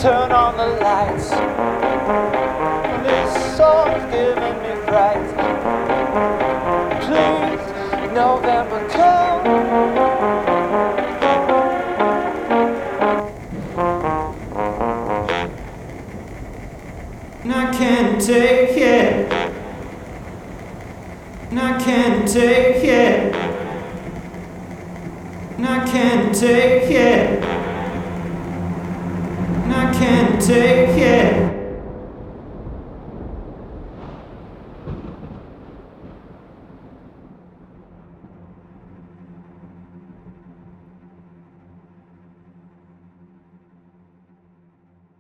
turn on the lights. This song's giving me fright. Please, November, come. And I can't take it. And I can't take it. And I can't take it. And I can't take it.